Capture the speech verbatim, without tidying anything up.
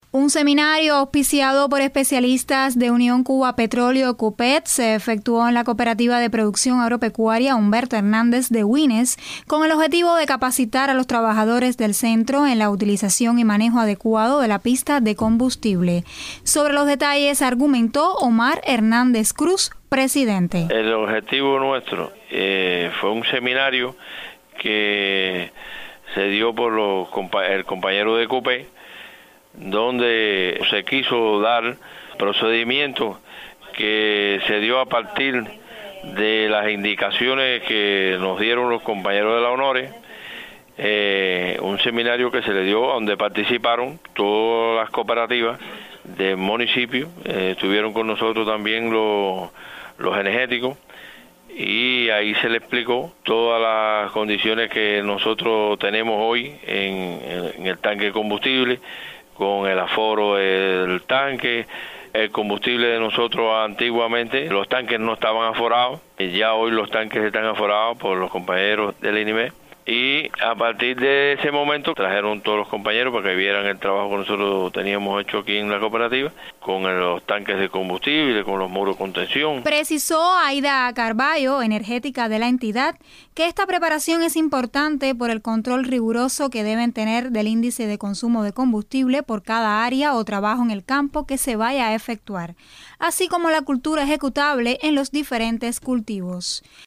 Un seminario auspiciado por especialistas de Unión Cuba Petróleo CUPET se efectuó en la Cooperativa de Producción Agropecuaria Humberto Hernández de Güines con el objetivo de capacitar a los trabajadores del centro en la utilización y manejo adecuado de la pista de combustible. Sobre los detalles argumentó Omar Hernández Cruz, presidente. El objetivo nuestro eh, fue un seminario que se dio por los el compañero de CUPET, donde se quiso dar procedimiento que se dio a partir de las indicaciones que nos dieron los compañeros de la ONORE, eh, un seminario que se le dio donde participaron todas las cooperativas del municipio, eh, estuvieron con nosotros también los, los energéticos, y ahí se le explicó todas las condiciones que nosotros tenemos hoy en, en el tanque de combustible, con el aforo del tanque, el combustible de nosotros antiguamente, los tanques no estaban aforados, y ya hoy los tanques están aforados por los compañeros del I N I M E, y a partir de ese momento trajeron todos los compañeros para que vieran el trabajo que nosotros teníamos hecho aquí en la cooperativa, con los tanques de combustible, con los muros de contención. Precisó Aida Carballo, energética de la entidad, que esta preparación es importante por el control riguroso que deben tener del índice de consumo de combustible por cada área o trabajo en el campo que se vaya a efectuar, así como la cultura ejecutable en los diferentes cultivos.